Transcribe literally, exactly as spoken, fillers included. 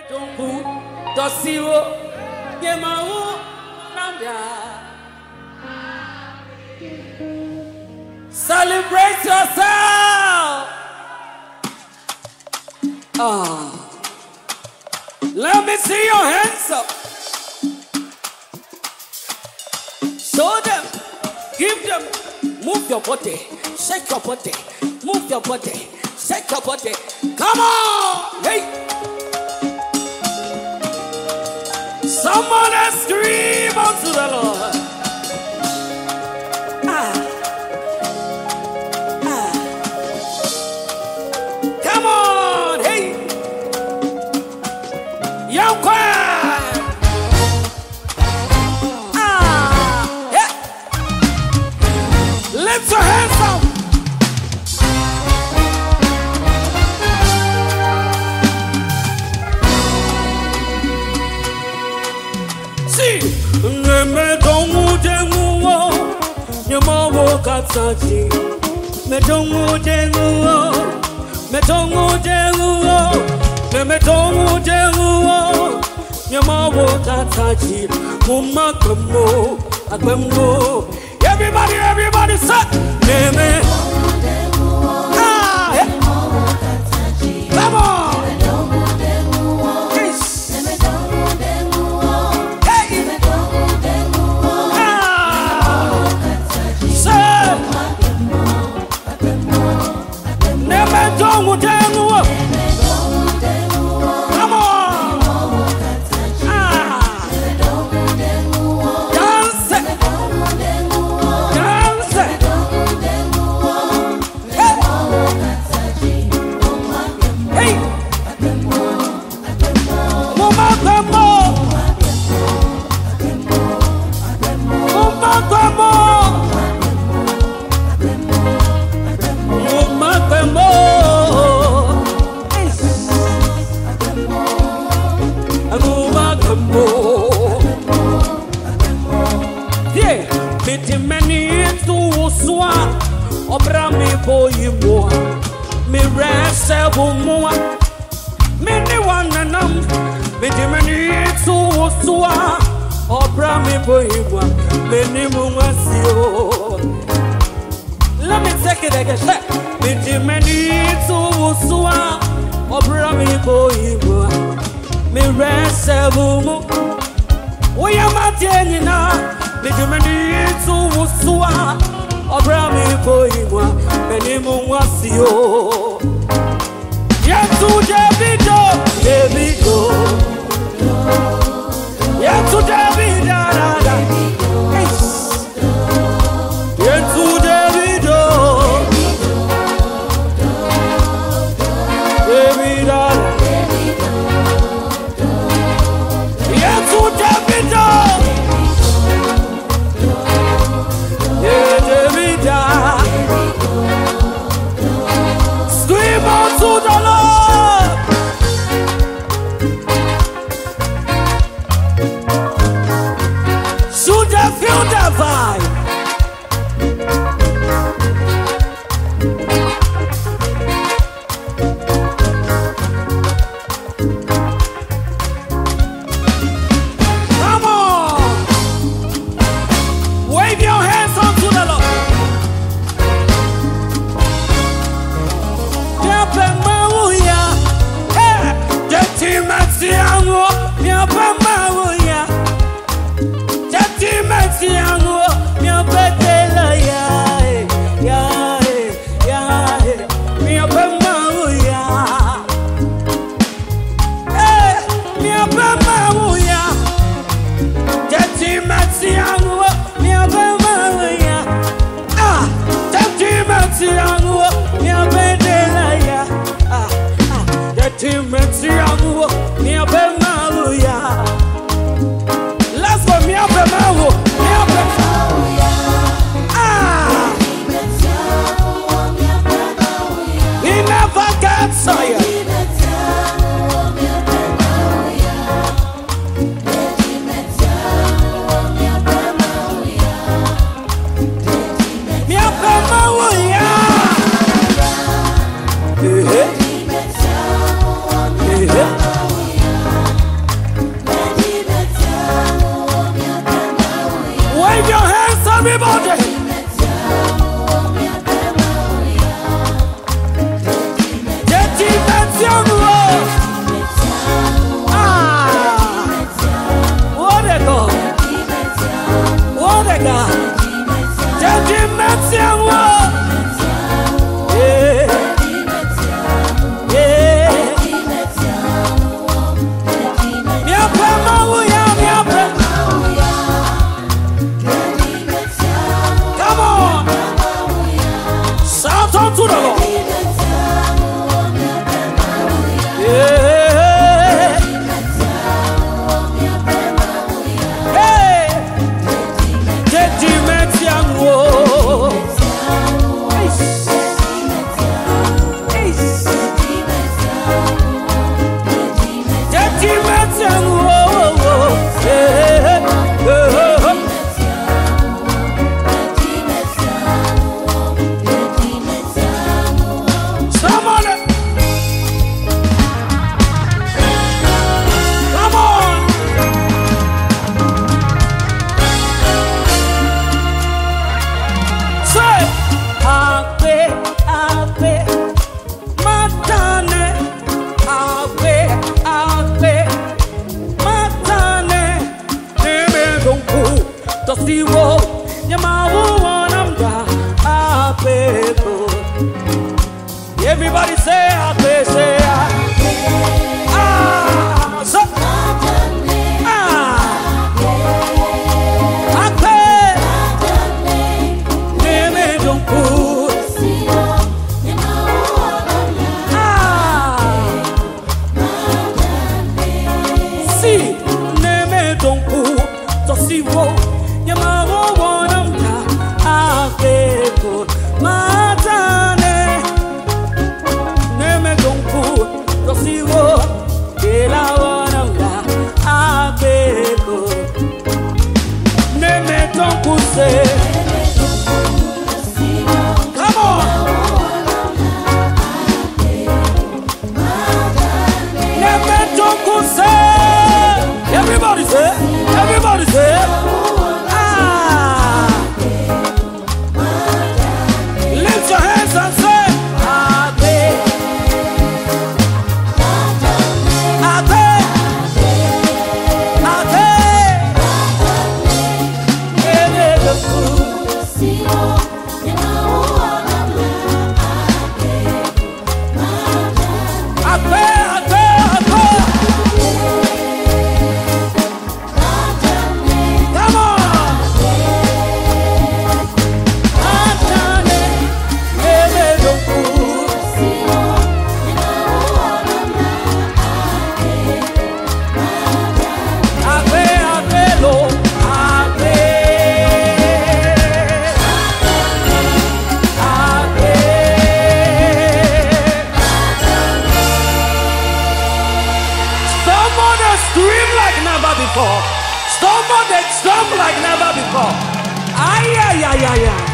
Tungu, Dosiro, Yemau, Nambia. Celebrate yourself. Ah. Let me see your hands up. Show them. Give them. Move your body. Shake your body. Move your body. Shake your body. Come on. Hey. Someone scream unto the Lord. Ah. Ah. Come on. Hey. Young choir. Ah. Yeah. Lift your hands up. Me don't dengo, your mama got saji. Me don't dengo, me don't dengo, me don't dengo, your mama got saji. Mama kamo, akamo. Everybody, everybody, say, me me. Ah, come on. Don't dengo. Come on. Ah. Dance. Dance. Hey. Hey. Mama kamo. Mama kamo. Mama kamo. Yeah, many many to swa, obra me boy more, me rest more, many one and um, many many to swa, obra me boy more, many more see. Let me take it again, many many to swa, obra me boy more. Me rest more. We are maintaining now. Me do many to Musua. Obra me boy, many more see you. Yet to Davido, Davido. Yet to Davido, yet to Davido, Davido. Scream out to the Lord. Should they feel the vibe? zero. Yamawu wanamda apeko. Everybody say ape, say ape. Ah, so ah, ape. Neme donku. Ah, si neme donku to zero. Yamawu wanamda apeko. Matane neme donku to zero. Ela wanamda apeko. Neme donku say. Come on. Neme donku say. Everybody say. Everybody say. Ah. Lift your hands and say, Ape. Ape. Ape. Neme donku. Ape, ape, ape. Come on. Atane, neme donku. Ape, ape, lo, ape. Ape. Somebody scream like never before. Somebody jump like never before. Ay, ay, ay, ay, ay.